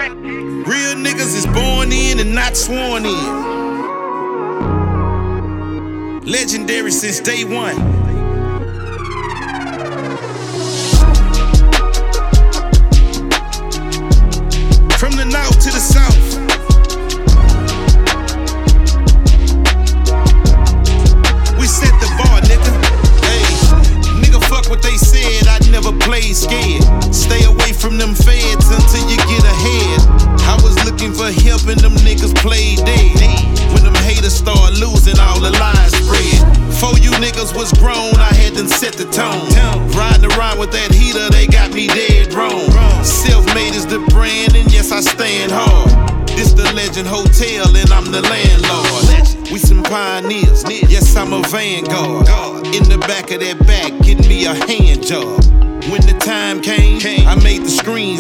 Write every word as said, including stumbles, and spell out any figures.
Real niggas is born in and not sworn in. Legendary since day one. From the north to the south. We set the bar, nigga. Hey, nigga, fuck what they said. I never played scared. Stay away from them feds until you get ahead. I was looking for help and them niggas played dead. When them haters start losing, all the lies spread. Before you niggas was grown, I had them set the tone. Riding around with that heater, they got me dead wrong. Self-made is the brand, and yes, I stand hard. This the Legend Hotel, and I'm the landlord. We some pioneers, yes, I'm a vanguard. In the back of that back, getting me a hand job. When the time came, I made the screens